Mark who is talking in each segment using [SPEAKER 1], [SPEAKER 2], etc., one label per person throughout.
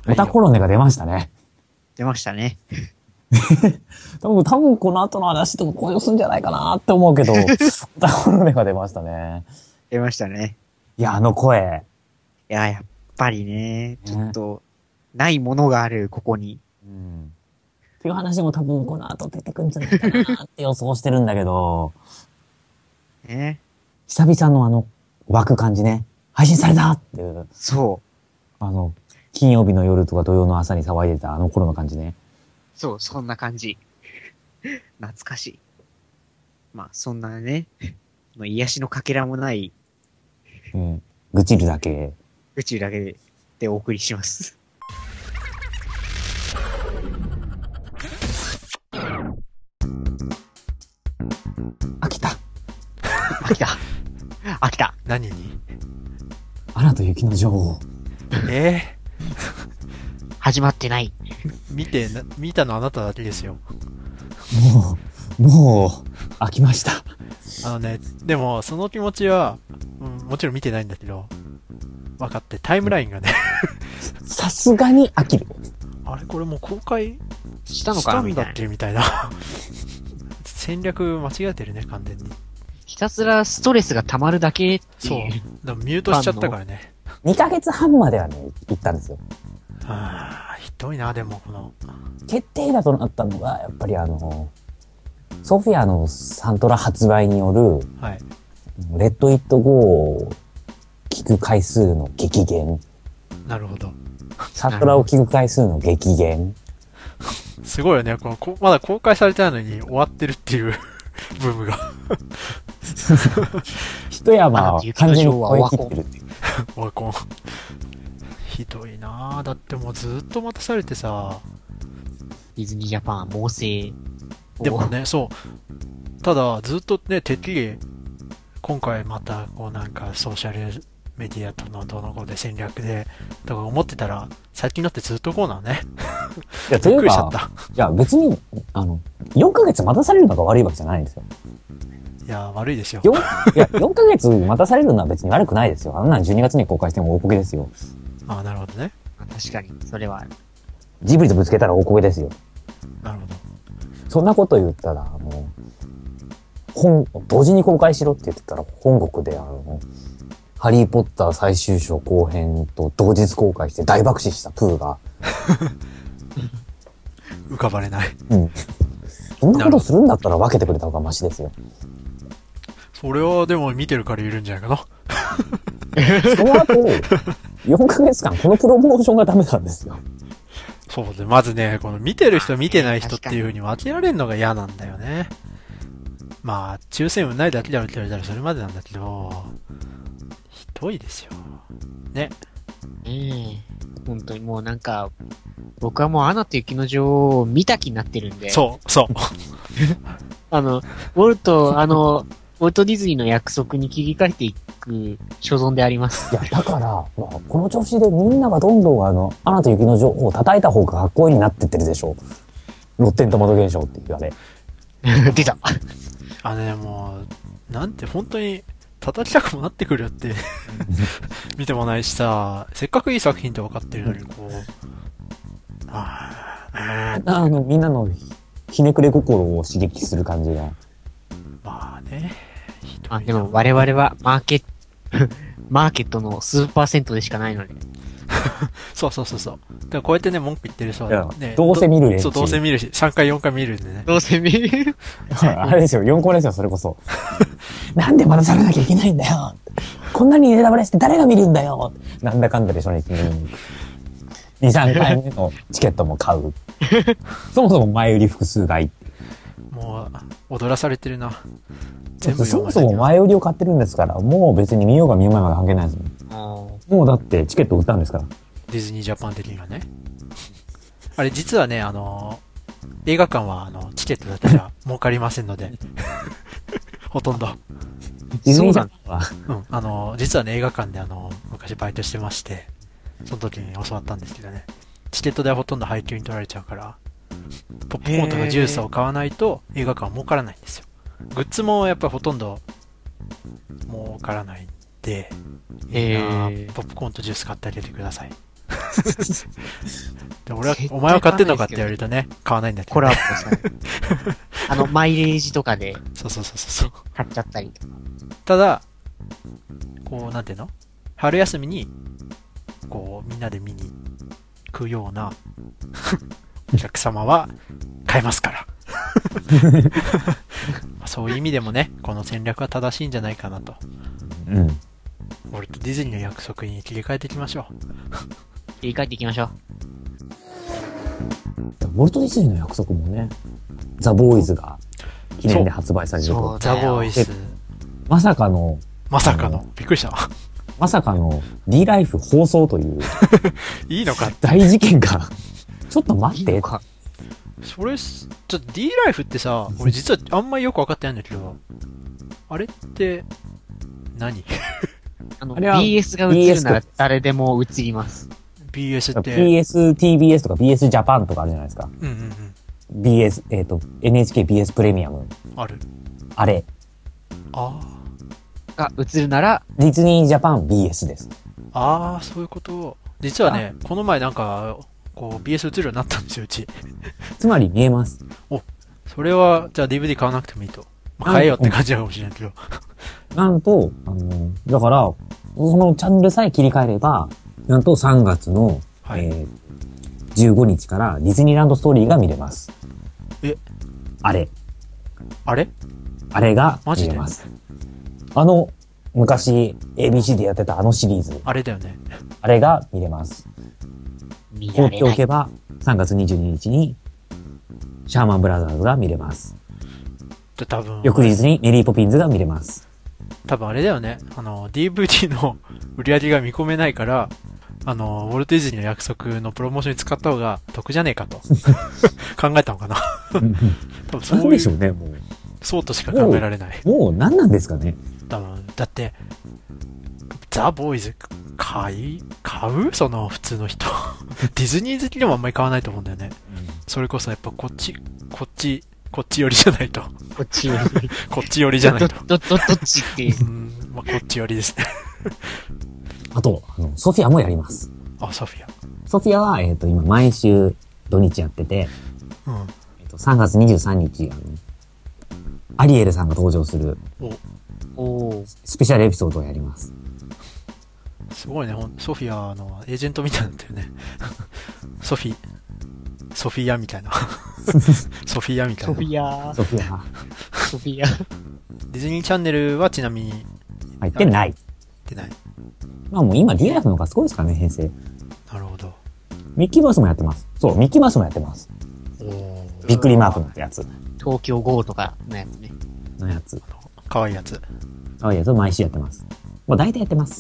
[SPEAKER 1] オタコロネが出ましたね。
[SPEAKER 2] 出ましたね。
[SPEAKER 1] 多分この後の話とか向上するんじゃないかなって思うけど、オタコロネが出ましたね。
[SPEAKER 2] 出ましたね。
[SPEAKER 1] いや、あの声。
[SPEAKER 2] いや、やっぱりね、ちょっと、ないものがある、ここに。
[SPEAKER 1] うん。っていう話も多分この後出てくるんじゃないかなって予想してるんだけど、
[SPEAKER 2] ね。
[SPEAKER 1] 久々の湧く感じね。配信されたっていう。
[SPEAKER 2] そう。
[SPEAKER 1] 金曜日の夜とか土曜の朝に騒いでたあの頃の感じね。
[SPEAKER 2] そう、そんな感じ。懐かしい。まあ、そんなね、癒しのかけらもない、
[SPEAKER 1] うん。愚痴るだけ。
[SPEAKER 2] 宇宙だけでお送りします。
[SPEAKER 1] 飽きた。
[SPEAKER 2] 飽きた。飽きた。
[SPEAKER 3] 何に？
[SPEAKER 1] アナと雪の女王。
[SPEAKER 2] 始まってない。
[SPEAKER 3] 見たのあなただけですよ。
[SPEAKER 1] もう、飽きました。
[SPEAKER 3] でも、その気持ちは、もちろん見てないんだけど、分かって、タイムラインがね、
[SPEAKER 1] さすがに飽きる。
[SPEAKER 3] あれこれもう公開
[SPEAKER 2] したのかなみたいな。
[SPEAKER 3] したんだっけみたいな。戦略間違えてるね、完全に。
[SPEAKER 2] ひたすらストレスが溜まるだけって
[SPEAKER 3] そう。
[SPEAKER 2] いう。
[SPEAKER 3] だからミュートしちゃったからね。
[SPEAKER 1] 2ヶ月半まではね、行ったんですよ。
[SPEAKER 3] ひどいな、でも、
[SPEAKER 1] 決定打となったのが、やっぱりソフィアのサントラ発売による、
[SPEAKER 3] はい。
[SPEAKER 1] レッド・イット・ゴーを聞く回数の激減。
[SPEAKER 3] なるほど。
[SPEAKER 1] サントラを聞く回数の激減。
[SPEAKER 3] すごいよね、まだ公開されてないのに終わってるっていうブームが。
[SPEAKER 1] 一山は完全に超え切ってるっていう。
[SPEAKER 3] オワコン。ひどいなぁ。だってもうずっと待たされてさ。
[SPEAKER 2] ディズニージャパン、猛省。
[SPEAKER 3] でもね、そう。ただ、ずっとね、てっきり、今回また、なんか、ソーシャルメディアとのどうのこうで戦略で、とか思ってたら、最近だってずっとこうなのね。
[SPEAKER 1] いや、というか、いや、別に、4ヶ月待たされるのが悪いわけじゃないんですよ。
[SPEAKER 3] いや、悪いですよ。
[SPEAKER 1] 4ヶ月待たされるのは別に悪くないですよ。あんなの12月に公開しても大こけですよ。
[SPEAKER 3] ああ、なるほどね。
[SPEAKER 2] 確かに、それはある。
[SPEAKER 1] ジブリとぶつけたら大こけですよ。
[SPEAKER 3] なるほど。
[SPEAKER 1] そんなこと言ったら、同時に公開しろって言ってたら、本国でハリーポッター最終章後編と同日公開して大爆死したプーが。
[SPEAKER 3] 浮かばれない。
[SPEAKER 1] うん。そんなことするんだったら分けてくれた方がマシですよ。
[SPEAKER 3] それはでも見てるからいるんじゃないかな。
[SPEAKER 1] その後、4ヶ月間このプロモーションがダメなんですよ。
[SPEAKER 3] そうで、まずね、この見てる人見てない人っていう風に分けられるのが嫌なんだよね。まあ、抽選運ないだけだろって言われたらそれまでなんだけど、ひどいですよ。ね。
[SPEAKER 2] 本当にもうなんか、僕はもうアナと雪の女王を見た気になってるんで。
[SPEAKER 3] そう。
[SPEAKER 2] ウォルト・ディズニーの約束に切り替えていく所存であります。
[SPEAKER 1] いや、だから、この調子でみんながどんどんアナと雪の女王を叩いた方がかっこいいになってってるでしょ。ロッテントマト現象って言われ。
[SPEAKER 2] 出た。
[SPEAKER 3] もう、なんて本当に叩きたくもなってくるよって見てもないしさ、せっかくいい作品って分かってるのに
[SPEAKER 1] みんなのひねくれ心を刺激する感じが。
[SPEAKER 3] まあね。
[SPEAKER 2] でも我々はマーケットの数パーセントでしかないので。
[SPEAKER 3] そう。だからこうやってね、文句言ってる人はね、
[SPEAKER 1] どうせ見るね。
[SPEAKER 3] そう、どうせ見るし、3回4回見るんでね。
[SPEAKER 2] どうせ見る
[SPEAKER 1] あれですよ、4個ですよ、それこそ。なんで待たされなきゃいけないんだよ。こんなにネタバレして誰が見るんだよ。なんだかんだで初日に2、3回目のチケットも買う。そもそも前売り複数買い。
[SPEAKER 3] もう、踊らされてるな。
[SPEAKER 1] そもそも前売りを買ってるんですから、もう別に見ようが見ようまいまで関係ないですもん。もうだってチケット売ったんですから。
[SPEAKER 3] ディズニージャパン的にはね。あれ実はね、映画館はチケットだけじゃ儲かりませんので。ほとんど。
[SPEAKER 1] ディズニージャパ
[SPEAKER 3] ンは実はね、映画館で昔バイトしてまして、その時に教わったんですけどね。チケット代はほとんど配給に取られちゃうから、ポップコーンとかジュースを買わないと映画館は儲からないんですよ。グッズもやっぱりほとんど儲からないんで、ポップコーンとジュース買ってあげてください。 でお前は買ってんのかって言われるとね、買わないんだけど、ね。
[SPEAKER 2] コラボさ、マイレージとかで
[SPEAKER 3] そう。
[SPEAKER 2] 買っちゃったりとか。
[SPEAKER 3] ただ、こう、なんていうの？春休みに、こう、みんなで見に行くようなお客様は買えますから。そういう意味でもね、この戦略は正しいんじゃないかなと。
[SPEAKER 1] うん。
[SPEAKER 3] 俺とディズニーの約束に切り替えていきましょう。
[SPEAKER 2] 切り替えていきましょう。
[SPEAKER 1] ウォルト・ディズニーの約束もね、ザ・ボーイズが記念で発売されると。
[SPEAKER 3] ザ・ボーイズ。
[SPEAKER 1] まさかの、
[SPEAKER 3] びっくりした。
[SPEAKER 1] まさかの D ライフ放送という
[SPEAKER 3] いいのか
[SPEAKER 1] 大事件が、ちょっと待って。
[SPEAKER 3] それ、ちょっと D ライフってさ、俺実はあんまりよくわかってないんだけど、あれって、何
[SPEAKER 1] あれは
[SPEAKER 2] BS が映るなら誰でも映ります。
[SPEAKER 3] BS って。
[SPEAKER 1] BS、TBS とか BS ジャパンとかあるじゃないですか。BS、NHK BS プレミアム。
[SPEAKER 3] ある。
[SPEAKER 1] あれ。
[SPEAKER 2] が映るなら、
[SPEAKER 1] ディズニージャパン BS です。
[SPEAKER 3] そういうこと。実はね、この前なんか、こう BS 映るようになったんですよ、うち。
[SPEAKER 1] つまり見えます。
[SPEAKER 3] それは、じゃあ DVD 買わなくてもいいと。買えよって感じなのかもしれないけど。
[SPEAKER 1] なんと、だから、そのチャンネルさえ切り替えれば、なんと3月の、15日からディズニーランドストーリーが見れます。あれが見れます。昔 ABC でやってたシリーズ。
[SPEAKER 3] あれだよね。
[SPEAKER 1] あれが見れます。放っておけば、3月22日に、シャーマンブラザーズが見れます。
[SPEAKER 3] 多分。
[SPEAKER 1] 翌日にメリーポピンズが見れます。
[SPEAKER 3] 多分あれだよね。DVD の売り上げが見込めないから、ウォルト・ディズニーの約束のプロモーションに使った方が得じゃねえかと考えたのかな多分そういう。
[SPEAKER 1] なんでしょうね、もう。
[SPEAKER 3] そうとしか考えられない。
[SPEAKER 1] もう何なんですかね。
[SPEAKER 3] 多分、だって、ザ・ボーイズ買うその普通の人。ディズニー好きでもあんまり買わないと思うんだよね。それこそやっぱこっち寄りじゃないと。
[SPEAKER 2] こっち寄り。
[SPEAKER 3] こっち寄りじゃないと。
[SPEAKER 2] どっちっていう。
[SPEAKER 3] こっち寄りですね。
[SPEAKER 1] あと、ソフィアもやります。
[SPEAKER 3] ソフィア。
[SPEAKER 1] ソフィアは、今、毎週土日やってて、3月23日、アリエルさんが登場する、スペシャルエピソードをやります。
[SPEAKER 3] すごいね、ソフィアのエージェントみたいになってるね。ソフィアみたいな。ソフィアみたいな。
[SPEAKER 2] ソフィア。
[SPEAKER 3] ディズニーチャンネルはちなみに
[SPEAKER 1] 入ってない。まあもう今 D ライフの方がすごいですからね、編成。
[SPEAKER 3] なるほど。
[SPEAKER 1] ミッキーマウスもやってます。そう、ミッキーマウスもやってます。びっくりマークのやつ。
[SPEAKER 2] 東京 GO とかのやつね。
[SPEAKER 1] のやつ。
[SPEAKER 3] かわいいやつ。
[SPEAKER 1] かわいいやつを毎週やってます。もう大体やってます。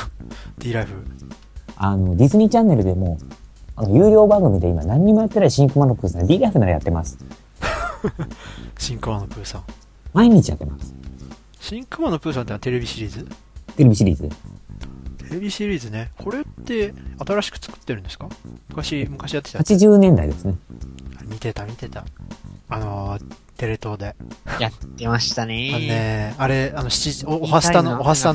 [SPEAKER 3] D ライフ。
[SPEAKER 1] ディズニーチャンネルでも、有料番組で今何にもやってないシンクマのプーさん、D ライフならやってます。
[SPEAKER 3] シンクマのプーさん。
[SPEAKER 1] 毎日やってます。
[SPEAKER 3] シンクマのプーさんってのはテレビシリーズ？
[SPEAKER 1] テレビシリーズ。
[SPEAKER 3] テレビシリーズね。これって新しく作ってるんですか？昔やってた。
[SPEAKER 1] 80年代ですね。
[SPEAKER 3] 見てた。テレ東で。
[SPEAKER 2] やってましたね。
[SPEAKER 3] あれ、おはスタの後。おはスタ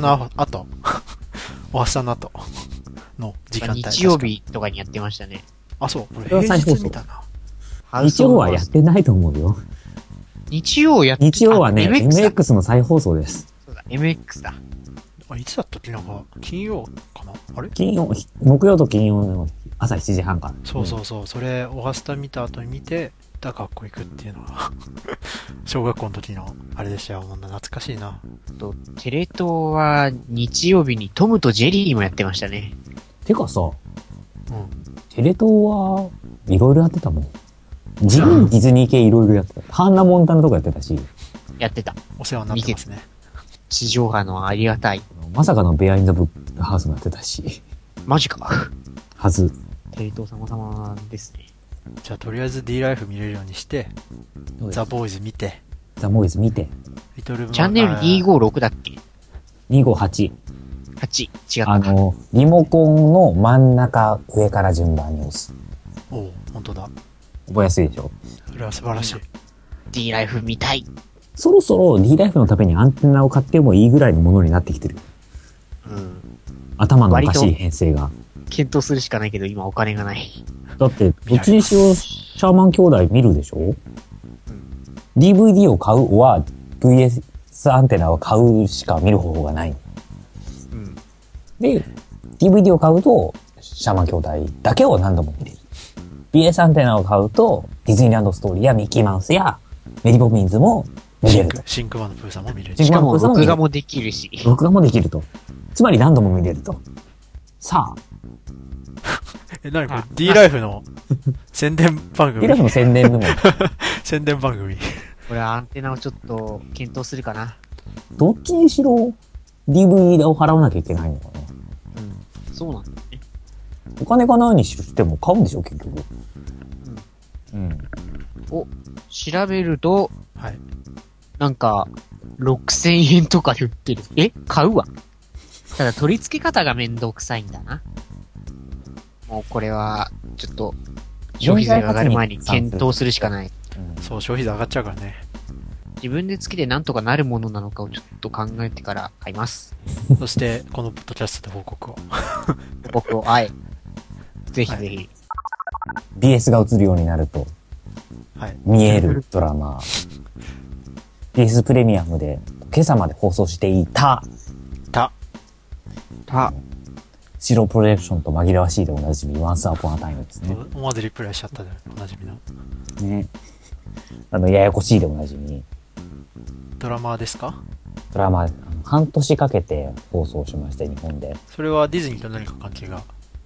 [SPEAKER 3] の後の時間帯。
[SPEAKER 2] 日曜日とかにやってましたね。
[SPEAKER 3] そう。これ平日見たな。
[SPEAKER 1] 日曜はやってないと思うよ。
[SPEAKER 2] 日曜はね、
[SPEAKER 1] MX の再放送です。
[SPEAKER 2] そうだ、MX だ。
[SPEAKER 3] いつだったっけ？なんか、金曜かな？あれ？
[SPEAKER 1] 木曜と金曜の朝7時半から。
[SPEAKER 3] そう。それ、おはスタ見た後に見て、学校行くっていうのが、小学校の時の、あれでしたよ。懐かしいな。
[SPEAKER 2] テレ東は日曜日にトムとジェリーもやってましたね。
[SPEAKER 1] てかさ、テレ東はいろいろやってたもん。自分ディズニー系いろいろやってた。ハンナモンタナとかやってたし。
[SPEAKER 2] やってた。
[SPEAKER 3] お世話になってますね。
[SPEAKER 2] 地上波のありがたい。
[SPEAKER 1] まさかのベアインザブックハウスもやってたし。
[SPEAKER 2] マジか。
[SPEAKER 1] はず。
[SPEAKER 2] テレ東様々ですね。
[SPEAKER 3] じゃあとりあえず D ライフ見れるようにして、ザ・ボーイズ見て。
[SPEAKER 1] ザ・ボーイズ見て。
[SPEAKER 2] チャンネル256だっけ？
[SPEAKER 1] 258。
[SPEAKER 2] 8。違った。
[SPEAKER 1] リモコンの真ん中上から順番に押す。
[SPEAKER 3] 本当だ。
[SPEAKER 1] 覚えやすいでしょ？
[SPEAKER 3] それは素晴らしい。
[SPEAKER 2] D ライフ見たい。
[SPEAKER 1] そろそろ D ライフのためにアンテナを買ってもいいぐらいのものになってきてる。頭のおかしい編成が。
[SPEAKER 2] 検討するしかないけど、今お金がない。
[SPEAKER 1] だって、どっちにしろシャーマン兄弟見るでしょ？ DVD を買うは VS アンテナを買うしか見る方法がない。
[SPEAKER 2] うん。
[SPEAKER 1] で、DVD を買うと、シャーマン兄弟だけを何度も見れる。BS アンテナを買うと、ディズニーランドストーリーやミッキーマウスやメリーポピンズも見れると。
[SPEAKER 3] シンクマンのプーさんも見れる。
[SPEAKER 2] しかも録画もできるし。
[SPEAKER 1] 録画もできると。つまり何度も見れると。さあ。
[SPEAKER 3] 何これ ?D ライフの宣伝番組
[SPEAKER 1] D ライフの宣伝でも。
[SPEAKER 3] 宣伝番組。
[SPEAKER 2] これアンテナをちょっと検討するかな。
[SPEAKER 1] どっちにしろ DVD を払わなきゃいけないのかな。
[SPEAKER 2] うん。そうなんだね。
[SPEAKER 1] お金がないにしても買うんでしょ、結局。うん。
[SPEAKER 2] お、調べると、
[SPEAKER 3] はい。
[SPEAKER 2] なんか、6000円とか言ってる。買うわ。ただ取り付け方がめんどくさいんだな。もうこれは、ちょっと、消費税が上がる前に検討するしかない。
[SPEAKER 3] そう、消費税上がっちゃうからね。
[SPEAKER 2] 自分で付けてなんとかなるものなのかをちょっと考えてから買います。
[SPEAKER 3] そして、このポッドキャストで報告を。
[SPEAKER 2] 僕を、はい。ぜひぜひ。
[SPEAKER 1] BS が映るようになると、
[SPEAKER 3] はい。
[SPEAKER 1] 見えるドラマ。BS プレミアムで今朝まで放送していた、白プロジェクションと紛らわしいでおなじみ、Once Upon a Time ですね。
[SPEAKER 3] 思わずリプライしちゃったで、おなじみの。
[SPEAKER 1] ね。ややこしいでおなじみ。
[SPEAKER 3] ドラマですか？
[SPEAKER 1] ドラマ、半年かけて放送しまして、日本で。
[SPEAKER 3] それはディズニーと何か関係が？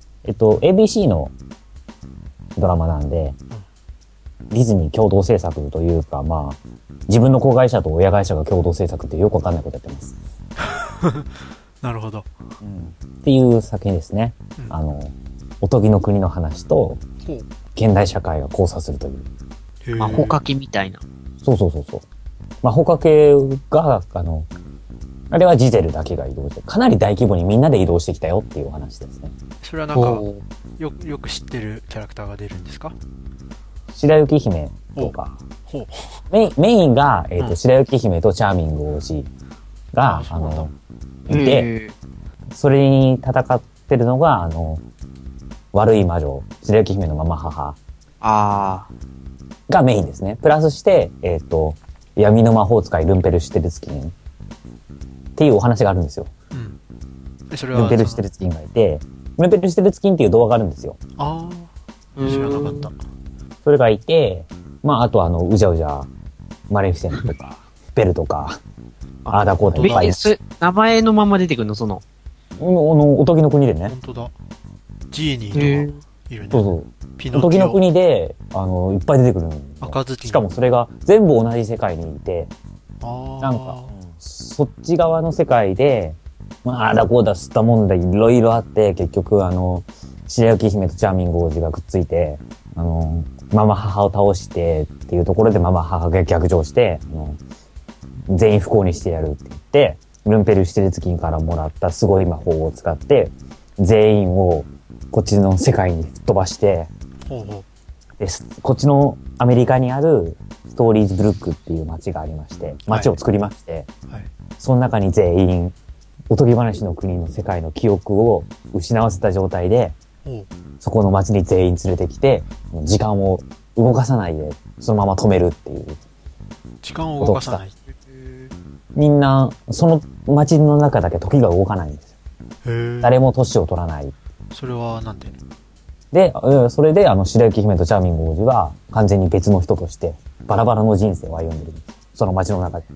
[SPEAKER 1] ABC のドラマなんで、ディズニー共同制作というか、まあ、自分の子会社と親会社が共同制作ってよくわかんないことやってます。
[SPEAKER 3] なるほど。
[SPEAKER 1] っていう作品ですね。おとぎの国の話と、現代社会が交差するという。
[SPEAKER 2] 魔法かけみたいな。
[SPEAKER 1] そう。魔法かけが、あれはジゼルだけが移動して、かなり大規模にみんなで移動してきたよっていうお話ですね。
[SPEAKER 3] それはなんか、よく知ってるキャラクターが出るんですか？
[SPEAKER 1] 白雪姫とか。メインが、白雪姫とチャーミング王子が、いて、それに戦ってるのが、悪い魔女、白雪姫のママ母。がメインですね。プラスして、闇の魔法使いルンペルシュテルツキンっていうお話があるんですよ。
[SPEAKER 3] それは
[SPEAKER 1] ルンペルシュテルツキンがいて、ルンペルシュテルツキンっていう動画があるんですよ。
[SPEAKER 3] 知らなかった。
[SPEAKER 1] それがいて、まあ、あとうじゃうじゃ、マレフィセントとか、ベルとか、アーダコーダいっぱい。
[SPEAKER 2] 名前のまま出てくるの
[SPEAKER 1] おとぎの国でね。
[SPEAKER 3] 本当だ。ジーニーとかいるね。
[SPEAKER 1] そう。おとぎの国で、いっぱい出てくる
[SPEAKER 3] 赤ずきん。
[SPEAKER 1] しかもそれが全部同じ世界にいて、なんか、そっち側の世界で、まあ、アーダコーダ吸ったもんでいろいろあって、結局白雪姫とチャーミング王子がくっついて、ママ母を倒してっていうところでママ母が逆上して、全員不幸にしてやるって言って、ルンペルシュテルツキンからもらったすごい魔法を使って、全員をこっちの世界に吹っ飛ばして、でこっちのアメリカにあるストーリーズブルックっていう街がありまして、街を作りまして、その中に全員、おとぎ話の国の世界の記憶を失わせた状態で、そこの街に全員連れてきて、時間を動かさないで、そのまま止めるっていう。
[SPEAKER 3] 時間を動かさない。
[SPEAKER 1] みんな、その街の中だけ時が動かないんですよ。誰も年を取らない。
[SPEAKER 3] それはなんで？
[SPEAKER 1] で、それで白雪姫とチャーミング王子は完全に別の人としてバラバラの人生を歩んでるんです。その街の中で。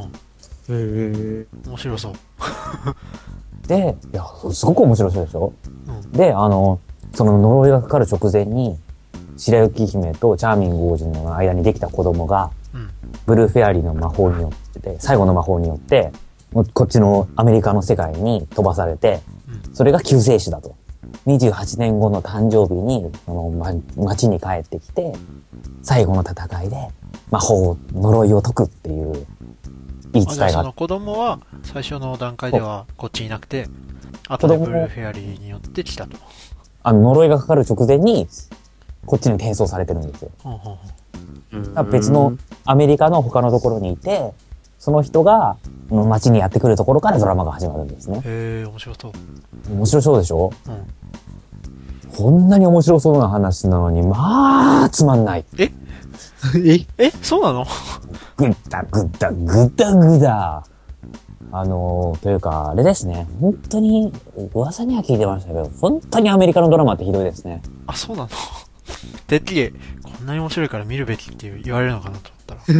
[SPEAKER 3] 面白そう。
[SPEAKER 1] で、いや、すごく面白そうでしょ？で、その呪いがかかる直前に、白雪姫とチャーミング王子の間にできた子供が、ブルーフェアリーの魔法によって、最後の魔法によって、こっちのアメリカの世界に飛ばされて、それが救世主だと。28年後の誕生日に、街に帰ってきて、最後の戦いで魔法、呪いを解くっていう言い伝えがあって。
[SPEAKER 3] その子供は最初の段階ではこっちにいなくて、後でブルーフェアリーによって来たと。
[SPEAKER 1] 呪いがかかる直前に、こっちに転送されてるんですよ。別のアメリカの他のところにいて、その人が街にやってくるところからドラマが始まるんですね。
[SPEAKER 3] 面白そう。
[SPEAKER 1] 面白そうでしょ？ こんなに面白そうな話なのに、まあ、つまんない。
[SPEAKER 2] え
[SPEAKER 3] そうなの？
[SPEAKER 1] ぐだぐだぐだぐだ。というか、あれですね。本当に、噂には聞いてましたけど、本当にアメリカのドラマってひどいですね。
[SPEAKER 3] あ、そうなの？てっきり、こんなに面白いから見るべきって言われるのかなと思ったら。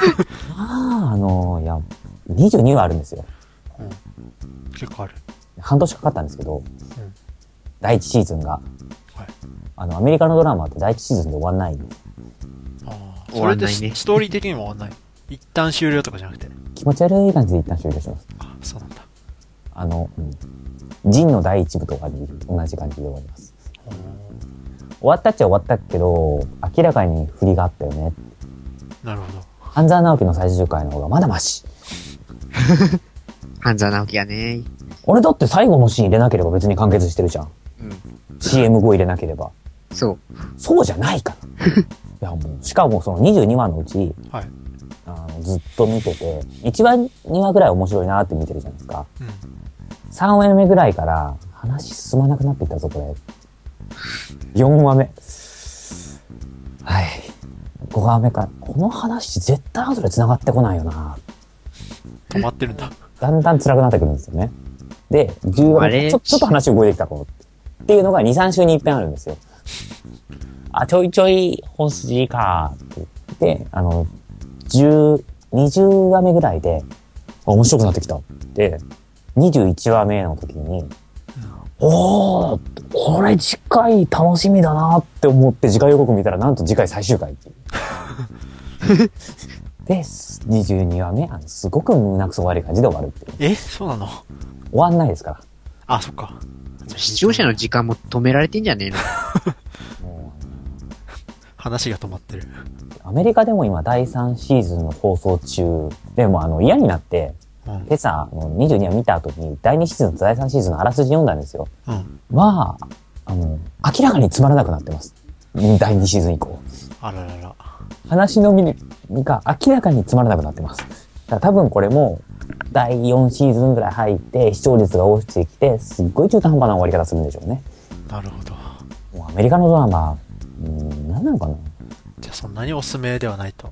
[SPEAKER 1] いや、22話あるんですよ。
[SPEAKER 3] 結構ある。
[SPEAKER 1] 半年かかったんですけど、第1シーズンが。
[SPEAKER 3] はい。
[SPEAKER 1] アメリカのドラマって第1シーズンで終わんない。
[SPEAKER 3] それでストーリー的にも終わんない。一旦終了とかじゃなくて。
[SPEAKER 1] 気持ち悪い感じで一旦終了します。
[SPEAKER 3] あ、そうなんだ。
[SPEAKER 1] ジンの第1部とかに同じ感じで終わります。終わったっちゃ終わったけど、明らかに振りがあったよね。
[SPEAKER 3] なるほど。
[SPEAKER 1] 半沢直樹の最終回の方がまだマシ。
[SPEAKER 2] 半沢直樹やね。
[SPEAKER 1] 俺だって最後のシーン入れなければ別に完結してるじゃん。CM 後入れなければ。
[SPEAKER 2] そう。
[SPEAKER 1] そうじゃないから。いやもう、しかもその22話のうち、
[SPEAKER 3] はい。
[SPEAKER 1] ずっと見てて、1話、2話ぐらい面白いなって見てるじゃないですか。3話目ぐらいから話進まなくなっていったぞ、これ。4話目。はい。5話目から、この話絶対後で繋がってこないよな。
[SPEAKER 3] 止まってるんだ。
[SPEAKER 1] だんだん辛くなってくるんですよね。で、10話目、ちょっと話動いてきたかも。っていうのが2、3週に一遍あるんですよ。あ、ちょいちょい本筋かって言って、20話目ぐらいで、面白くなってきた。で、21話目の時に、おー、これ次回楽しみだなって思って次回予告見たらなんと次回最終回っていう。で、22話目、すごく胸くそ悪い感じで終わるっていう。
[SPEAKER 3] そうなの？
[SPEAKER 1] 終わんないですから。
[SPEAKER 3] あ、そっか。
[SPEAKER 2] 視聴者の時間も止められてんじゃねえの？
[SPEAKER 3] 話が止まってる。
[SPEAKER 1] アメリカでも今第3シーズンの放送中、でも嫌になって、今朝22話見た後に第2シーズンと第3シーズンのあらすじ読んだんですよ。まあ、明らかにつまらなくなってます。第2シーズン以降。
[SPEAKER 3] あららら。
[SPEAKER 1] 話の見が明らかにつまらなくなってます。だから多分これも第4シーズンぐらい入って視聴率が落ちてきて、すっごい中途半端な終わり方するんでしょうね。
[SPEAKER 3] なるほど。
[SPEAKER 1] もうアメリカのドラマ、何なのかな。
[SPEAKER 3] じゃあそんなにおすすめではないと。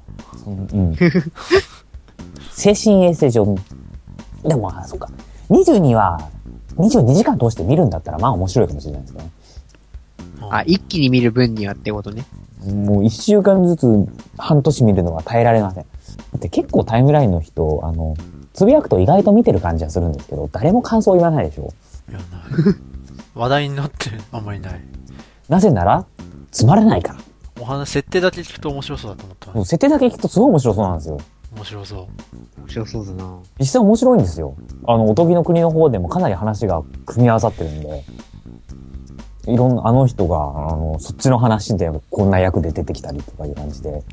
[SPEAKER 1] 精神衛生上、でもそっか。22は、22時間通して見るんだったらまあ面白いかもしれないですね。
[SPEAKER 2] あ、一気に見る分にはってことね。
[SPEAKER 1] もう1週間ずつ半年見るのは耐えられません。だって結構タイムラインの人、つぶやくと意外と見てる感じはするんですけど、誰も感想言わないでしょ。
[SPEAKER 3] いや、ない。話題になってあんまりない。
[SPEAKER 1] なぜなら、つまらないから。
[SPEAKER 3] お話、設定だけ聞くと面白そうだと思った。
[SPEAKER 1] 設定だけ聞くとすごい面白そうなんですよ。
[SPEAKER 3] 面白そう。
[SPEAKER 2] 面白そうだな。
[SPEAKER 1] 実際面白いんですよ。おとぎの国の方でもかなり話が組み合わさってるんで、いろんな、人が、そっちの話でこんな役で出てきたりとかいう感じで。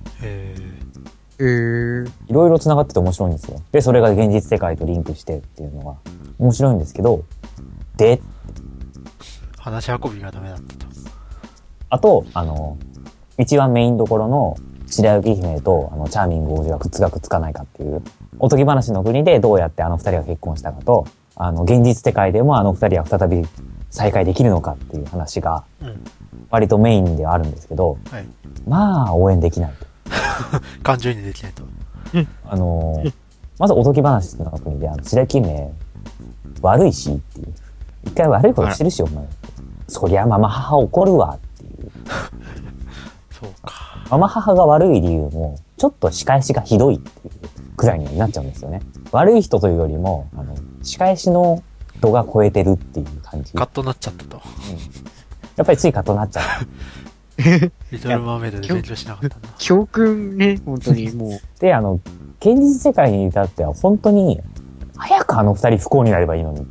[SPEAKER 1] いろいろ繋がってて面白いんですよ。で、それが現実世界とリンクしてっていうのが面白いんですけど、で、
[SPEAKER 3] 話し運びがダメだったと。
[SPEAKER 1] あと、一番メインどころの白雪姫とチャーミング王子がくっつかないかっていう、おとぎ話の国でどうやって二人が結婚したかと、現実世界でも二人は再び再会できるのかっていう話が、割とメインではあるんですけど、まあ、応援できないと。
[SPEAKER 3] 感情にできないと。
[SPEAKER 1] まずおとぎ話の国で、白雪姫、悪いしっていう。一回悪いことしてるし、お前。そりゃママ母怒るわっていう。
[SPEAKER 3] そうか。
[SPEAKER 1] ママ母が悪い理由も、ちょっと仕返しがひどいっていうくらいになっちゃうんですよね。悪い人というよりも、仕返しの度が超えてるっていう感じ。
[SPEAKER 3] カッとなっちゃったと。
[SPEAKER 1] やっぱりついカッとなっちゃう。
[SPEAKER 3] リトルマーメイドで勉強しなかったな。
[SPEAKER 2] 教訓ね、本当にもう。
[SPEAKER 1] で、現実世界に至っては本当に、早く二人不幸になればいいのに。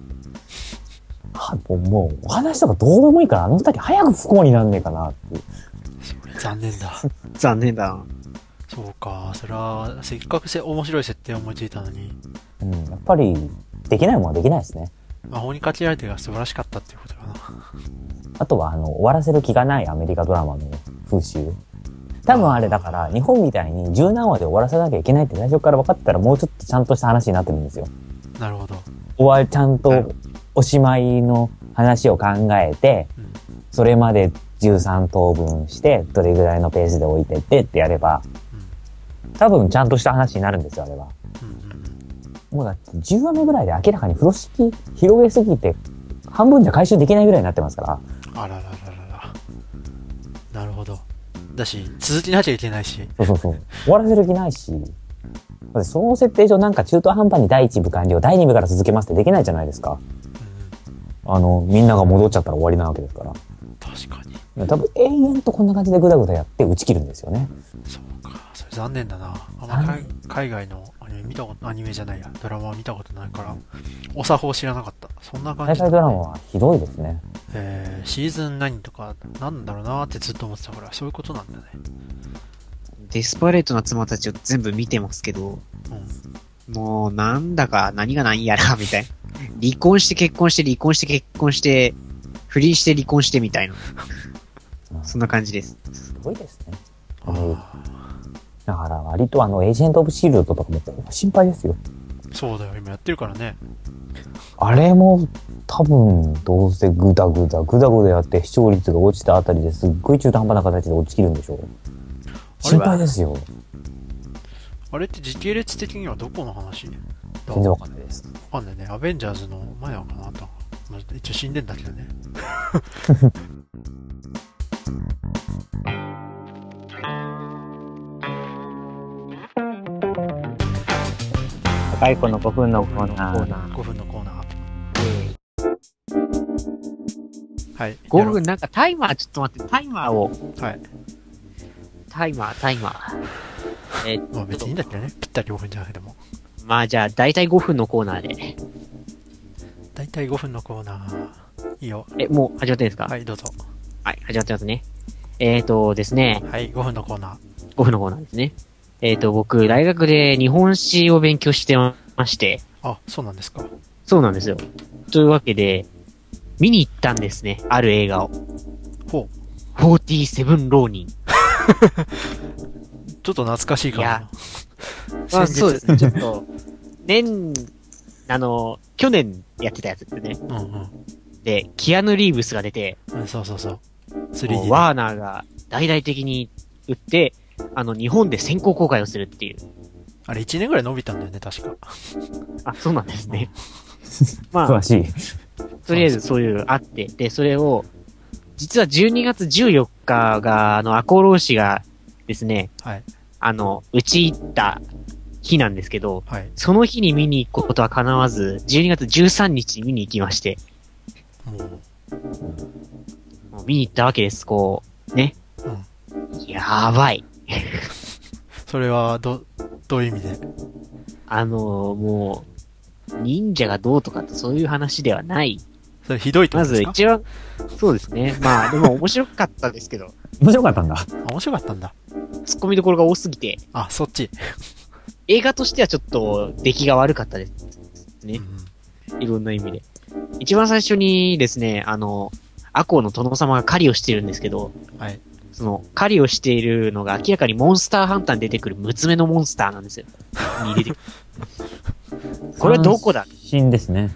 [SPEAKER 1] もう、お話とかどうでもいいから二人早く不幸になんねえかなっていう。
[SPEAKER 3] 残念だ。
[SPEAKER 2] 残念だ。
[SPEAKER 3] そうか、それは、せっかく面白い設定を思いついたのに。
[SPEAKER 1] やっぱり、できないものはできないですね。
[SPEAKER 3] 魔法にかけられてが素晴らしかったっていうことかな。
[SPEAKER 1] あとは、終わらせる気がないアメリカドラマの風習。多分あれだから、日本みたいに十何話で終わらせなきゃいけないって最初から分かってたらもうちょっとちゃんとした話になってるんですよ。
[SPEAKER 3] なるほど。
[SPEAKER 1] ちゃんとおしまいの話を考えて、 それまで13等分して、どれぐらいのペースで置いてってってやれば、多分ちゃんとした話になるんですよ、あれは。もうだって10話目ぐらいで明らかに風呂敷広げすぎて、半分じゃ回収できないぐらいになってますから。
[SPEAKER 3] あららららら。なるほど。だし、続きなきゃいけないし。
[SPEAKER 1] そう。終わらせる気ないし。その設定上なんか中途半端に第1部完了、第2部から続けますってできないじゃないですか。みんなが戻っちゃったら終わりなわけですから。
[SPEAKER 3] 確かに。
[SPEAKER 1] 多分永遠とこんな感じでグダグダやって打ち切るんですよね。
[SPEAKER 3] そうか。それ残念だな。あんま海外のアニメじゃないや、ドラマは見たことないから、お作法知らなかった。そんな感じ。
[SPEAKER 1] 海外ドラマはひどいですね。
[SPEAKER 3] シーズン9とか、なんだろうなーってずっと思ってたから、そういうことなんだね。
[SPEAKER 2] デスパレートな妻たちを全部見てますけど、もうなんだか何が何やら、みたいな。離婚して結婚して離婚して結婚して、不倫して離婚してみたいな。そんな感じです。
[SPEAKER 1] すごいですね。だから割とエージェントオブシールドとかも心配ですよ。
[SPEAKER 3] そうだよ、今やってるからね。
[SPEAKER 1] あれも多分どうせグダグダやって視聴率が落ちたあたりですっごい中途半端な形で落ちきるんでしょう。心配ですよ。
[SPEAKER 3] あれって時系列的にはどこの話？
[SPEAKER 1] 全然わかんないです。
[SPEAKER 3] わかんないね。アベンジャーズの前はかなと。まあ、一応死んでんだけどね。
[SPEAKER 1] 高い子の5分のコーナー。
[SPEAKER 3] 5分のコーナー。はい。
[SPEAKER 2] 5分、なんかタイマー、ちょっと待って、タイマーを。
[SPEAKER 3] はい。
[SPEAKER 2] タイマー。
[SPEAKER 3] まあ別にいいんだけどね。ぴったり5分じゃなくても。
[SPEAKER 2] まあじゃあ、だいたい5分のコーナーで。
[SPEAKER 3] だいたい5分のコーナー。いいよ。
[SPEAKER 2] もう始まってるんですか？
[SPEAKER 3] はい、どうぞ。
[SPEAKER 2] はい、始まってますね。ですね。
[SPEAKER 3] はい、5分のコーナー。
[SPEAKER 2] 5分のコーナーですね。僕、大学で日本史を勉強してまして。
[SPEAKER 3] あ、そうなんですか。
[SPEAKER 2] そうなんですよ。というわけで、見に行ったんですね。ある映画を。
[SPEAKER 3] ほう。
[SPEAKER 2] 47浪人。
[SPEAKER 3] ちょっと懐かしいかも。いや、
[SPEAKER 2] まあそうですね。ちょっと、去年やってたやつですね。で、キアヌ・リーブスが出て、
[SPEAKER 3] そう。
[SPEAKER 2] 3D ワーナーが大々的に売って、日本で先行公開をするっていう。
[SPEAKER 3] あれ1年ぐらい伸びたんだよね、確か。
[SPEAKER 2] あ、そうなんですね。まあ、
[SPEAKER 1] 詳しい。
[SPEAKER 2] とりあえずそういうあって、で、それを、実は12月14日が、赤穂浪士がですね、
[SPEAKER 3] はい。
[SPEAKER 2] 打ち入った日なんですけど、
[SPEAKER 3] はい。
[SPEAKER 2] その日に見に行くことは叶わず、12月13日に見に行きまして、もう見に行ったわけです、こう、ね。やばい。
[SPEAKER 3] それは、どういう意味で？
[SPEAKER 2] もう、忍者がどうとかってそういう話ではない。
[SPEAKER 3] それひどいってことですか？
[SPEAKER 2] まず一番、そうですね。まあ、でも面白かったですけど。
[SPEAKER 1] 面白かったんだ。
[SPEAKER 3] 面白かったんだ。
[SPEAKER 2] 突っ込みどころが多すぎて。
[SPEAKER 3] あ、そっち。
[SPEAKER 2] 映画としてはちょっと出来が悪かったですね。いろんな意味で。一番最初にですね、赤穂の殿様が狩りをしてるんですけど、
[SPEAKER 3] はい。
[SPEAKER 2] その、狩りをしているのが明らかにモンスターハンターに出てくる6つ目のモンスターなんですよ。に出てくる。これはどこだ？
[SPEAKER 1] 新ですね。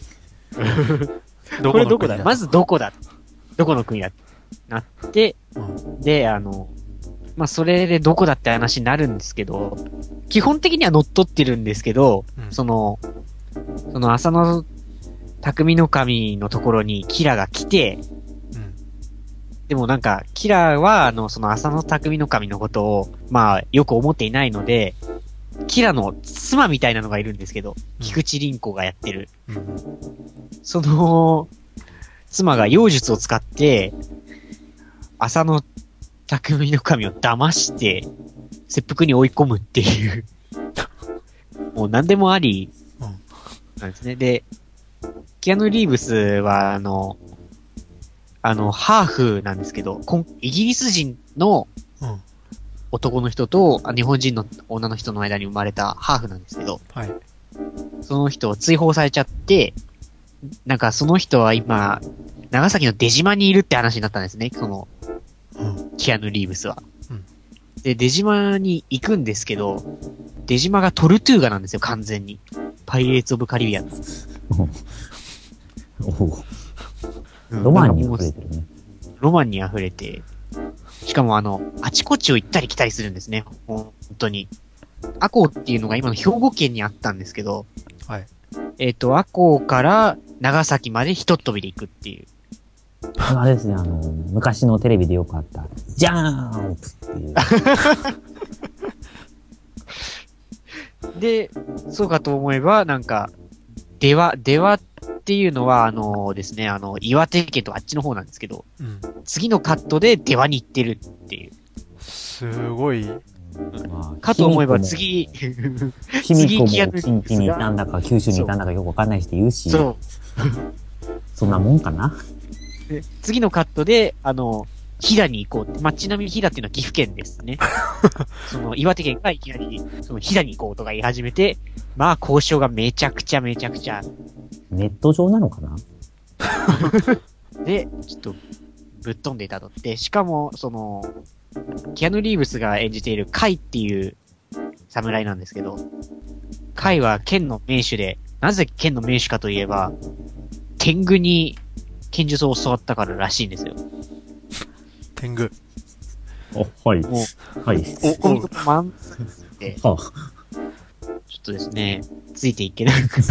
[SPEAKER 2] これどこだ？まずどこだ？どこの国だ？なって、で、まあ、それでどこだって話になるんですけど、基本的には乗っ取ってるんですけど、その浅野匠の神のところにキラが来て、でもなんか、キラは、その浅野匠の神のことを、まあ、よく思っていないので、キラの妻みたいなのがいるんですけど、菊池凛子がやってる。その、妻が妖術を使って、浅野匠の神を騙して、切腹に追い込むっていう、もう何でもあり、なんですね。で、キアヌ・リーブスは、ハーフなんですけど、イギリス人の男の人と、日本人の女の人の間に生まれたハーフなんですけど、
[SPEAKER 3] はい、
[SPEAKER 2] その人を追放されちゃって、なんかその人は今、長崎の出島にいるって話になったんですね、キアヌ・リーブスは。で、出島に行くんですけど、出島がトルトゥーガなんですよ、完全に。パイレーツ・オブ・カリビアン。
[SPEAKER 1] ロマンに溢れてるね。
[SPEAKER 2] ロマンに溢れて、しかもあちこちを行ったり来たりするんですね。本当に。赤穂っていうのが今の兵庫県にあったんですけど、
[SPEAKER 3] はい。
[SPEAKER 2] 赤穂から長崎までひとっ飛びで行くっていう。
[SPEAKER 1] あれですね、昔のテレビでよくあった、ジャーンプっていう。
[SPEAKER 2] で、そうかと思えば、なんか、出羽っていうのは、ですね、岩手県とあっちの方なんですけど、
[SPEAKER 3] うん。
[SPEAKER 2] 次のカットで出羽に行ってるっていう。
[SPEAKER 3] すごい、
[SPEAKER 1] まあ
[SPEAKER 2] かと思えば次、
[SPEAKER 1] 卑弥呼も
[SPEAKER 2] 次キアヌリーブスが
[SPEAKER 1] 近畿にいたんだか、九州にいたんだかよくわかんない人言うし、
[SPEAKER 2] そう。
[SPEAKER 1] そんなもんかな。
[SPEAKER 2] で次のカットで、飛騨に行こうって。まあ、ちなみに飛騨っていうのは岐阜県ですね。岩手県がいきなり、飛騨に行こうとか言い始めて、まあ、交渉がめちゃくちゃ。
[SPEAKER 1] ネット上なのかな。
[SPEAKER 2] で、ちょっと、ぶっ飛んでいたと。で、しかも、キアヌ・リーブスが演じているカイっていう侍なんですけど、カイは剣の名手で、なぜ剣の名手かといえば、天狗に剣術を教わったかららしいんですよ。
[SPEAKER 3] 天狗。
[SPEAKER 1] はい。
[SPEAKER 2] も
[SPEAKER 1] はい。
[SPEAKER 2] う、この漫才で、ちょ
[SPEAKER 1] は
[SPEAKER 2] っとですね、ついていけなく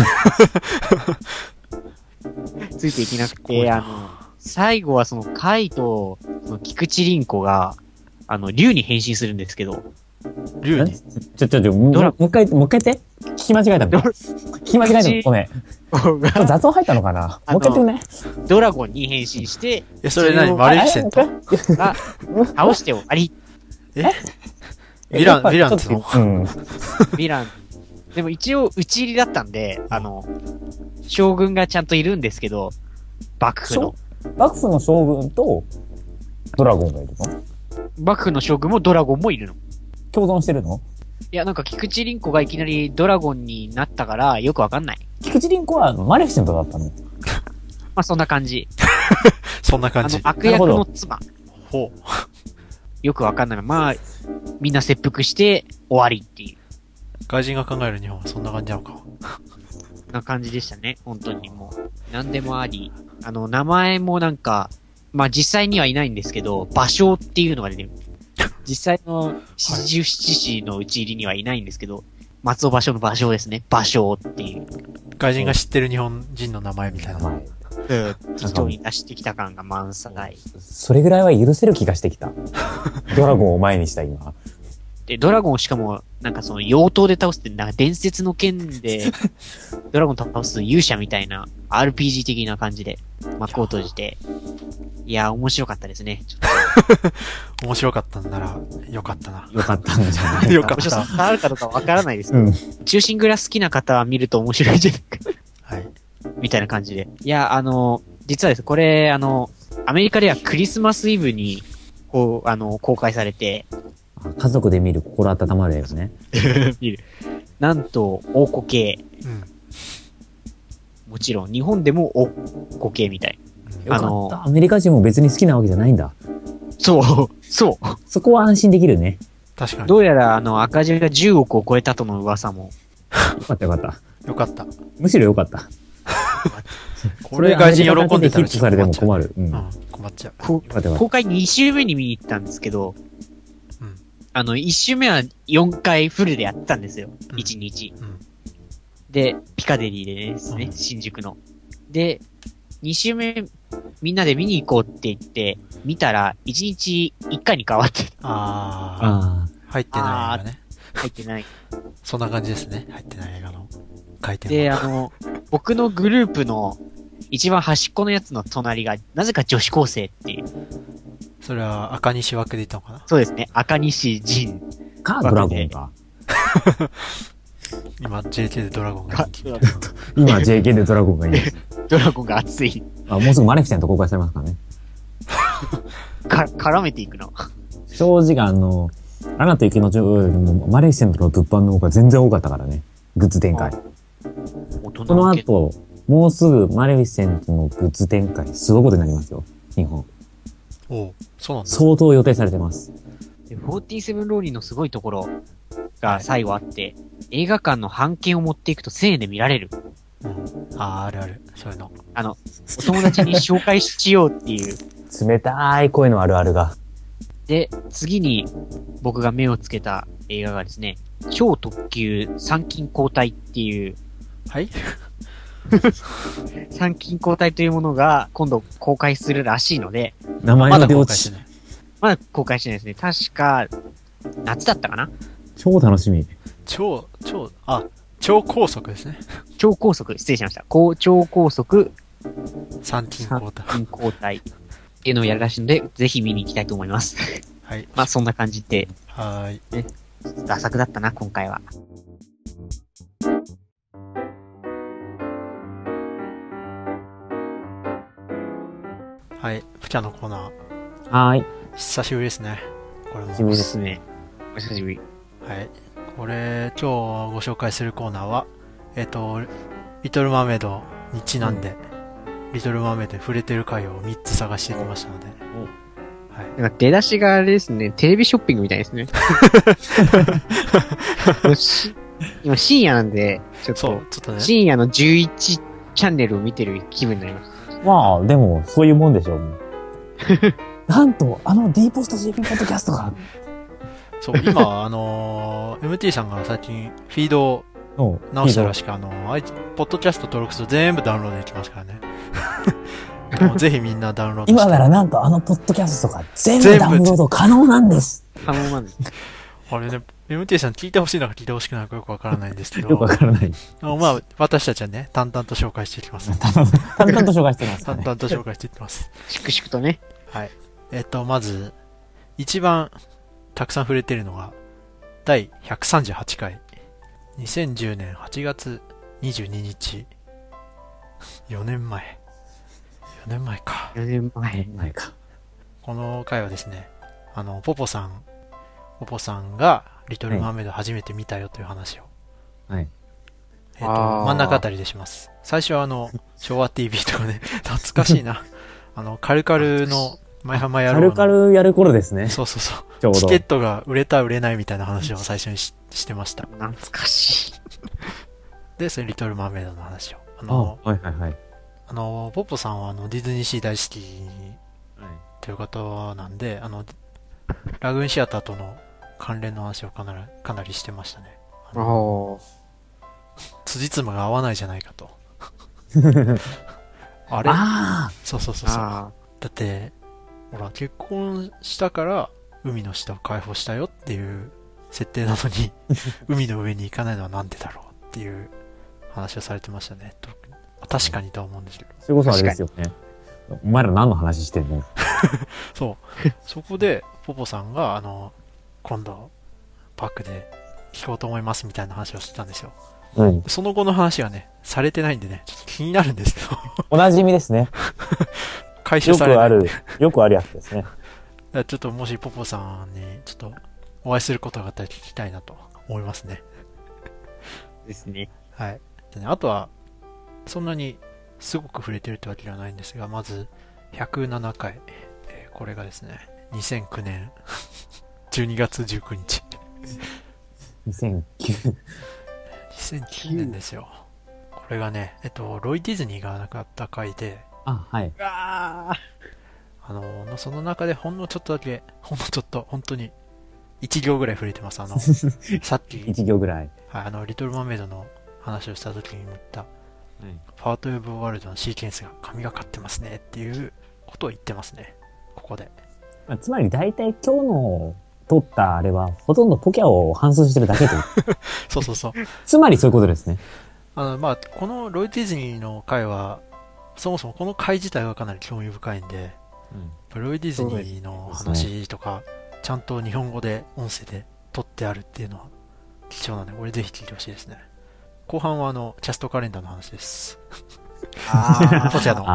[SPEAKER 2] ついていけなくて、最後はカイと、菊池凛子が、竜に変身するんですけど、
[SPEAKER 3] 竜に。
[SPEAKER 1] もう一回言って。聞き間違えたの。聞き間違えたの。ごめん。雑音入ったのかな。もう一回言ってね。
[SPEAKER 2] ドラゴンに変身して、
[SPEAKER 3] それ何マレフィセント
[SPEAKER 2] が倒して終わり。
[SPEAKER 3] ヴィランっての
[SPEAKER 1] ヴ
[SPEAKER 2] ィラン。でも一応、打ち入りだったんで、将軍がちゃんといるんですけど、幕府の。
[SPEAKER 1] 幕府の将軍と、ドラゴンがいるの？
[SPEAKER 2] 幕府の将軍もドラゴンもいるの。
[SPEAKER 1] 共存してるの？
[SPEAKER 2] いや、なんか菊池凛子がいきなりドラゴンになったから、よくわかんない。
[SPEAKER 1] 菊池凛子はマレフィセントだったの？
[SPEAKER 2] まあ、そんな感じ。
[SPEAKER 3] そんな感じ。
[SPEAKER 2] 悪役の妻。
[SPEAKER 3] ほう。
[SPEAKER 2] よくわかんない。まあ、みんな切腹して終わりっていう。
[SPEAKER 3] 外人が考える日本はそんな感じなのか。
[SPEAKER 2] な感じでしたね。本当にもう。何でもあり。名前もなんか、まあ実際にはいないんですけど、芭蕉っていうのが出てる。実際の七十七士の打ち入りにはいないんですけど、松尾芭蕉の芭蕉ですね。芭蕉っていう。
[SPEAKER 3] 外人が知ってる日本人の名前みたいな。
[SPEAKER 2] 適当に出してきた感が満載。
[SPEAKER 1] それぐらいは許せる気がしてきた。ドラゴンを前にした今。
[SPEAKER 2] で、ドラゴンをしかも、なんか妖刀で倒すって、なんか伝説の剣で、ドラゴン倒す勇者みたいな、RPG 的な感じで、幕を閉じて。いや、面白かったですね。
[SPEAKER 3] 面白かったんなら、よかったな。
[SPEAKER 1] よかったんじゃない
[SPEAKER 3] よかった。
[SPEAKER 2] 面白さがあるかどうかわからないですけど、中心蔵好きな方は見ると面白いんじゃないか。
[SPEAKER 3] はい。
[SPEAKER 2] みたいな感じで。いや、実はですね、これ、アメリカではクリスマスイブに、公開されて、
[SPEAKER 1] 家族で見る心温まるよね。
[SPEAKER 2] 見る。なんと、大コ系。
[SPEAKER 3] うん。
[SPEAKER 2] もちろん、日本でも大コ系みたい。
[SPEAKER 1] よかった。アメリカ人も別に好きなわけじゃないんだ。
[SPEAKER 2] そう。そ
[SPEAKER 1] こは安心できるね。
[SPEAKER 3] 確かに。
[SPEAKER 2] どうやら、赤字が10億を超えたとの噂も。
[SPEAKER 1] よかったよかった。
[SPEAKER 3] よかった。
[SPEAKER 1] むしろよかった。
[SPEAKER 3] これ外人喜んでたら
[SPEAKER 1] ヒットされても困る。
[SPEAKER 3] 困っちゃう。
[SPEAKER 2] 公開2週目に見に行ったんですけど、1週目は4回フルでやったんですよ。1日。で、ピカデリーでですね、新宿の。で、2週目、みんなで見に行こうって言って、見たら、1日1回に変わってた。
[SPEAKER 3] 入ってない映画ね。
[SPEAKER 2] 入ってない。
[SPEAKER 3] そんな感じですね。入ってない映画の回転
[SPEAKER 2] で、僕のグループの一番端っこのやつの隣が、なぜか女子高生っていう。
[SPEAKER 3] それは赤西枠で言ったのかな？
[SPEAKER 2] そうですね。赤西仁。
[SPEAKER 1] か、ドラゴンが。
[SPEAKER 3] 今 JK でドラゴンが人気。
[SPEAKER 1] 今 JK でドラゴンがいい。
[SPEAKER 2] ドラゴンが熱い。
[SPEAKER 1] もうすぐマレフィセント公開されますからね。
[SPEAKER 2] 絡めていくの。
[SPEAKER 1] 正直アナと雪の女王よりもマレフィセントの物販の方が全然多かったからね。グッズ展開。その後、もうすぐマレフィセントのグッズ展開、すごいことになりますよ。日本。
[SPEAKER 3] そうなんだ。
[SPEAKER 1] 相当予定されてます。
[SPEAKER 2] で、47ローリーのすごいところが最後あって、映画館の半券を持っていくと1000円で見られる。
[SPEAKER 3] あるある。そういうの。
[SPEAKER 2] お友達に紹介しようっていう
[SPEAKER 1] 冷たい声のあるあるが。
[SPEAKER 2] で、次に僕が目をつけた映画がですね、超特急参勤交代っていう、
[SPEAKER 3] はい。
[SPEAKER 2] 参勤交代というものが今度公開するらしいので、
[SPEAKER 1] 名前
[SPEAKER 3] まだ
[SPEAKER 1] の出落ち。
[SPEAKER 3] 公開してない。
[SPEAKER 2] まだ公開してないですね。確か、夏だったかな。
[SPEAKER 1] 超楽しみ。
[SPEAKER 3] 超高速ですね。
[SPEAKER 2] 超高速、失礼しました。超高速
[SPEAKER 3] 参勤交代。
[SPEAKER 2] 参勤交代っていうのをやるらしいので、ぜひ見に行きたいと思います。
[SPEAKER 3] はい。
[SPEAKER 2] まあそんな感じで、
[SPEAKER 3] はーい。
[SPEAKER 2] ダサくだったな、今回は。
[SPEAKER 3] はい。プチャのコーナー。
[SPEAKER 1] はーい。
[SPEAKER 3] 久しぶりですね。これも。
[SPEAKER 1] 久しぶりです
[SPEAKER 2] すね。お久しぶり。
[SPEAKER 3] はい。これ、今日ご紹介するコーナーは、リトルマーメイドにちなんで、リトルマーメイドに触れてる回を3つ探してきましたので、はい。
[SPEAKER 2] なんか出だしがあれですね、テレビショッピングみたいですね。今深夜なんで、ちょっ
[SPEAKER 3] そう
[SPEAKER 2] と、、
[SPEAKER 3] ちょっとね。
[SPEAKER 2] 深夜の11チャンネルを見てる気分になりました。
[SPEAKER 1] まあ、でも、そういうもんでしょう。もうなんと、D ポスト GP ポッドキャストが、
[SPEAKER 3] そう、今、MT さんが最近、フィードを直したらしく、ポッドキャスト登録すると全部ダウンロードできますからね。もうぜひみんなダウンロードして。
[SPEAKER 1] 今ならなんとポッドキャストが全部ダウンロード可能なんです。
[SPEAKER 2] 可能なんです。
[SPEAKER 3] あれね、MT さん聞いてほしいのか聞いてほしくないのかよくわからないんですけど。
[SPEAKER 1] よくわからない。
[SPEAKER 3] まあ、私たちはね、淡々と紹介していきます。
[SPEAKER 1] 淡々と紹介してますかね。
[SPEAKER 3] 淡々と紹介していってます。
[SPEAKER 2] 粛々とね。
[SPEAKER 3] はい。まず、一番たくさん触れてるのが、第138回。2010年8月22日。4年前。4年前か。
[SPEAKER 2] 4年前。
[SPEAKER 1] ないか。
[SPEAKER 3] この回はですね、ポポさんが、リトルマーメイド初めて見たよという話を。
[SPEAKER 1] はい。
[SPEAKER 3] 真ん中あたりでします。最初は昭和 TV とかね、懐かしいな。カルカルの、前浜野郎の。
[SPEAKER 1] カルカルやる頃ですね。
[SPEAKER 3] そうそうそう。
[SPEAKER 1] ちょうど。
[SPEAKER 3] チケットが売れた売れないみたいな話を最初にしてました。
[SPEAKER 2] 懐かしい。
[SPEAKER 3] で、それリトルマーメイドの話を。
[SPEAKER 1] はいはいはい。
[SPEAKER 3] ポポさんはディズニーシー大好き
[SPEAKER 1] はい
[SPEAKER 3] という方なんで、ラグーンシアターとの関連の話をかなりしてましたね。辻褄が合わないじゃないかと。あれそうそうそうそう。だって、ほら、結婚したから海の下を解放したよっていう設定なのに、海の上に行かないのはなんでだろうっていう話をされてましたね。確かにとは思うんですけど。
[SPEAKER 1] それこそあれですよね。お前ら何の話してんの？
[SPEAKER 3] そう。そこで、ポポさんが、今度、パックで聞こうと思いますみたいな話をしてたんですよ。
[SPEAKER 1] うん。
[SPEAKER 3] その後の話がね、されてないんでね、ちょっと気になるんですけど。
[SPEAKER 1] お馴染みですね。
[SPEAKER 3] 回収されない。
[SPEAKER 1] よくあるやつですね。
[SPEAKER 3] ちょっともしポポさんに、ちょっと、お会いすることがあったら聞きたいなと思いますね。
[SPEAKER 2] ですね。
[SPEAKER 3] はい。でね、あとは、そんなにすごく触れてるってわけではないんですが、まず、107回。これがですね、2009年12月19日。
[SPEAKER 1] 2009
[SPEAKER 3] 2009年ですよ。これがね、ロイ・ディズニーが亡くなった回で、
[SPEAKER 1] はい。
[SPEAKER 3] その中でほんのちょっとだけ、本当に、1行ぐらい触れてます。さっき、
[SPEAKER 1] 1行ぐらい。
[SPEAKER 3] はい、リトル・マーメイドの話をした時に言った、パート・オブ・ワールドのシーケンスが神がかってますねっていうことを言ってますね。ここで。
[SPEAKER 1] つまり大体今日の撮ったあれは、ほとんどポキャを反芻してるだけと。
[SPEAKER 3] そうそうそう。
[SPEAKER 1] つまりそういうことですね。
[SPEAKER 3] まあ、このロイ・ディズニーの回は、そもそもこの回自体がかなり興味深いんで、ロイ・ディズニーの話とか、ちゃんと日本語で音声で撮ってあるっていうのは貴重なんで、これぜひ聞いてほしいですね。後半はキャストカレンダーの話です。ポチャの、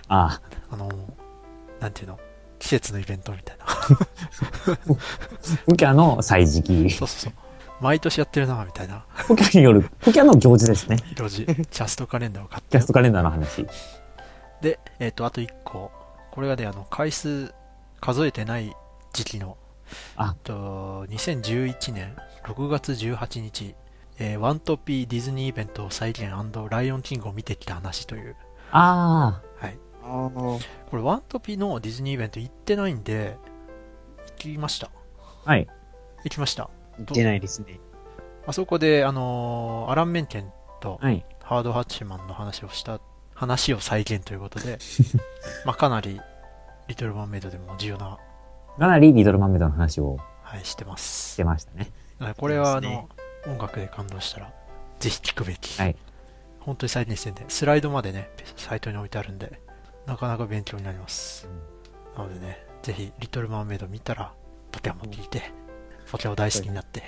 [SPEAKER 3] なんていうの、季節のイベントみたいな。
[SPEAKER 1] ポキャの歳時期。
[SPEAKER 3] そうそうそう。毎年やってるな、みたいな。
[SPEAKER 1] ポキャによる、ポキャの行事ですね。
[SPEAKER 3] 行事。キャストカレンダーを買って。
[SPEAKER 1] キャストカレンダーの話。
[SPEAKER 3] で、あと1個。これがね、回数数えてない時期の、2011年6月18日、ワントピーディズニーイベント再現&ライオンキングを見てきた話という。
[SPEAKER 1] はい。
[SPEAKER 2] ああ。
[SPEAKER 3] これワントピのディズニーイベント行ってないんで、行きました。
[SPEAKER 1] はい。
[SPEAKER 3] 行きました。
[SPEAKER 2] 行ってないですね。
[SPEAKER 3] あそこで、アラン・メンケンと
[SPEAKER 1] はい。
[SPEAKER 3] ハード・ハッチマンの話を再現ということで、まあかなり、リトル・マーメイドでも重要な、
[SPEAKER 1] かなりリトルマーメイドの話を
[SPEAKER 3] はい、してま
[SPEAKER 1] し
[SPEAKER 3] す。
[SPEAKER 1] てましたね。
[SPEAKER 3] これは
[SPEAKER 2] ですね
[SPEAKER 3] 音楽で感動したら、ぜひ聴くべき。
[SPEAKER 1] はい。
[SPEAKER 3] 本当に再現してんで、スライドまでね、サイトに置いてあるんで、なかなか勉強になります。なのでね、ぜひ、リトル・マーメイド見たら、ポケモン聴いて、ポケモン大好きになって、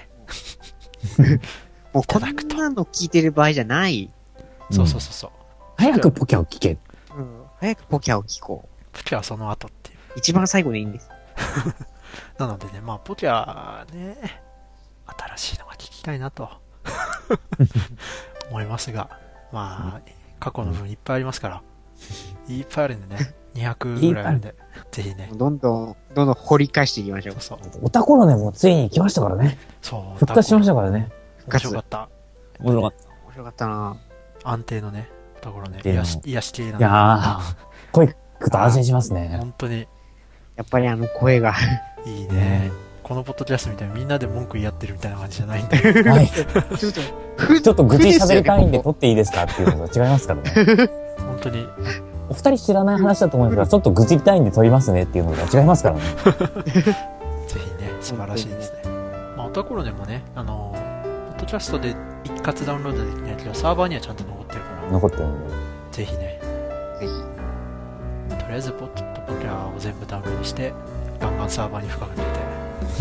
[SPEAKER 2] もうこ
[SPEAKER 3] いただくと
[SPEAKER 2] んなの聞いてる場合じゃない。
[SPEAKER 3] そうそうそうそう。
[SPEAKER 1] 早くポキャを聞け。
[SPEAKER 2] うん。早くポキャを聞こう。
[SPEAKER 3] ポケはその後っていう。
[SPEAKER 2] 一番最後でいいんです。
[SPEAKER 3] なのでね、まあ、ポケはね、新しいのが聞きたいなと思いますが、まあ、過去の分いっぱいありますから、いっぱいあるんでね、200ぐらいあるんで、ぜひね、
[SPEAKER 2] どんどん掘り返していきましょう。
[SPEAKER 3] そう、
[SPEAKER 1] オタコロネもついに来ましたからね。
[SPEAKER 3] そう、
[SPEAKER 1] 復活しましたからね。
[SPEAKER 3] 面白かった。
[SPEAKER 1] 面白かっ
[SPEAKER 2] 面白かったな
[SPEAKER 3] 安定のね、ところね、
[SPEAKER 1] 安定の
[SPEAKER 3] 癒し系な
[SPEAKER 1] た。いやー、声聞くと安心しますね。
[SPEAKER 3] 本当に
[SPEAKER 2] やっぱりあの声が。
[SPEAKER 3] いい
[SPEAKER 1] ね
[SPEAKER 3] ね。このポッドキャストみたいにみんなで文句言い合ってるみたいな感じじゃないんで、
[SPEAKER 1] はい。
[SPEAKER 2] ちょっと、
[SPEAKER 1] ちょっと愚痴喋りたいんで
[SPEAKER 2] こ
[SPEAKER 1] 撮っていいですかっていうのが違いますからね。
[SPEAKER 3] 本当に、
[SPEAKER 1] お二人知らない話だと思うんですが、ちょっと愚痴りたいんで撮りますねっていうのが違いますからね。
[SPEAKER 3] ぜひね、素晴らしいですね。まあ、おたころでもね、ポッドキャストで一括ダウンロードできないけど、サーバーにはちゃんと残ってるから、
[SPEAKER 1] 残ってるんで。
[SPEAKER 3] ぜひね、
[SPEAKER 2] ぜひ。
[SPEAKER 3] とりあえずポッドキャを全部ダウンロードして、ガンガンサーバーに深く入れて、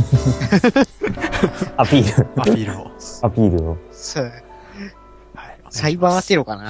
[SPEAKER 1] アピール。
[SPEAKER 3] アピールを。
[SPEAKER 1] アピールを。
[SPEAKER 2] そう。
[SPEAKER 3] はい、お願いします
[SPEAKER 2] サイバーテロかな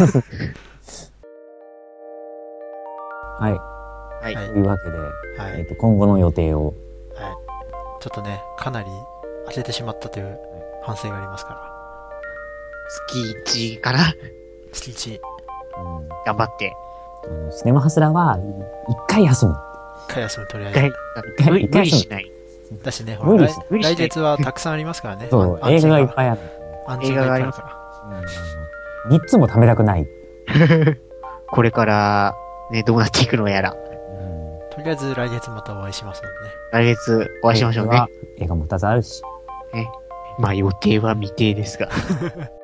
[SPEAKER 1] はい。
[SPEAKER 2] はい。
[SPEAKER 3] はい
[SPEAKER 1] というわけで、
[SPEAKER 3] はい。
[SPEAKER 1] 今後の予定を。
[SPEAKER 3] ちょっとね、かなり当ててしまったという反省がありますから、
[SPEAKER 2] 月1かな
[SPEAKER 3] 月1、
[SPEAKER 1] うん
[SPEAKER 2] 頑張って。
[SPEAKER 1] シネマハスラーは、一回休む。
[SPEAKER 3] 一回休むとりあえ
[SPEAKER 2] 一
[SPEAKER 3] ず。
[SPEAKER 2] 回、無理しない。
[SPEAKER 3] だしね、
[SPEAKER 1] 無理し
[SPEAKER 3] 来月はたくさんありますからね。
[SPEAKER 1] そう、
[SPEAKER 3] アンチ
[SPEAKER 1] 映画がいっぱいある。
[SPEAKER 3] アンチがいっぱいあるから。
[SPEAKER 1] 三つも貯めたくない。
[SPEAKER 2] これから、ね、どうなっていくのやら。
[SPEAKER 3] とりあえず来月またお会いしますのでね。
[SPEAKER 2] 来月お会いしましょうね。
[SPEAKER 1] 映画も2つあるし。
[SPEAKER 2] まあ予定は未定ですが。